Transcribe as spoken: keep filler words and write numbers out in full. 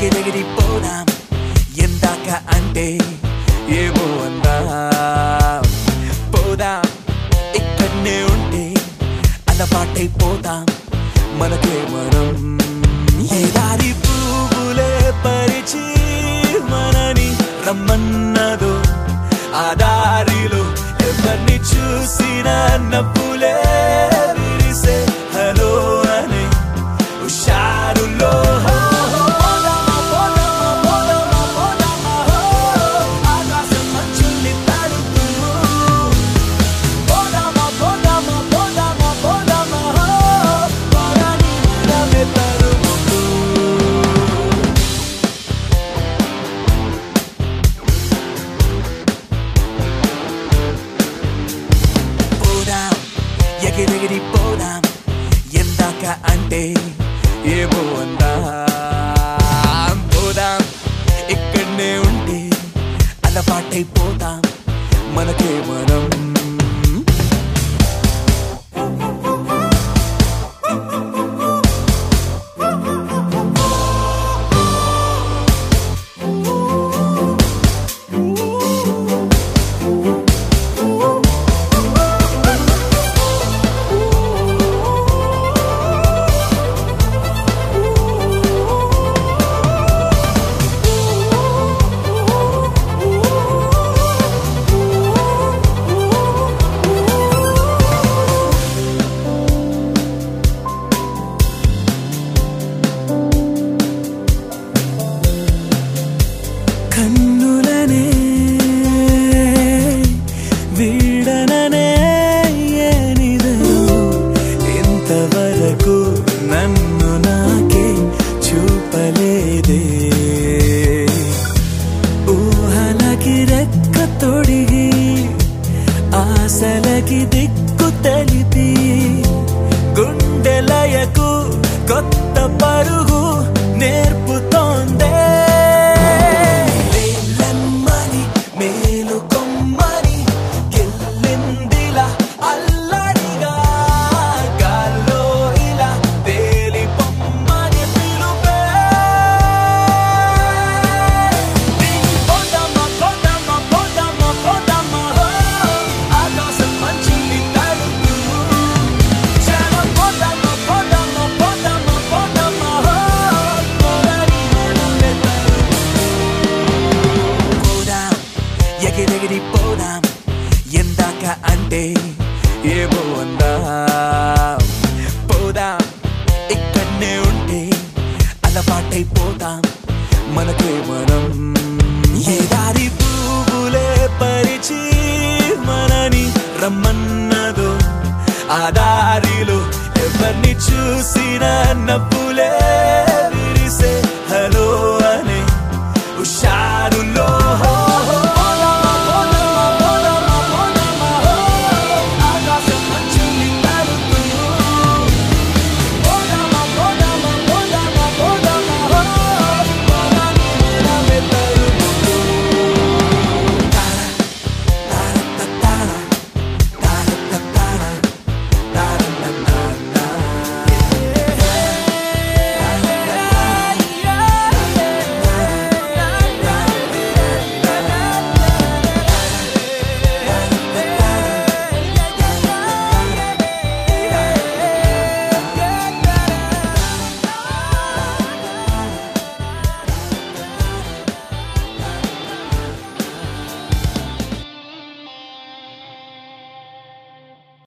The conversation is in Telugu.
ఎగిరెగిరి పోదాం ఎందాక అంటే ఏమో అందా పోదాం ఇక్కడనే ఉంటే అలవాటైపోతాం మనకే మనం ఏ దారి పువ్వులే పరిచి మనని రమ్మన్నదో ఆ దారిలో ఎవరిని చూసినా నవ్వులే విరిసే హలో అని హుషారులో ఎగిరెగిరి పోదాం ఎందాక అంటే ఏమో అందా పోదాం ఇక్కడనే ఉంటే అలవాటైపోతాం మనకే మనం కన్నులనే వీడననే ఏనిదను ఇంతవరకు నన్ను నాకే చూపలేదే ఊహలకి రెక్క తొడిగి ఆశలకి దిక్కు తెలిపి గుండెలయకు కొత్త పరుగు నేర్పుతోందే ఎగిరెగిరి పోదాం ఎందాక అంటే ఏమో అందా పోదాం ఇక్కడనే ఉంటే అలవాటైపోతాం మనకే మనం ఏ దారి పువ్వులే పరిచి మనని రమ్మన్నదో ఆ దారిలో ఎవరిని చూసినా నవ్వులే విరిసే హలో అని హుషారులో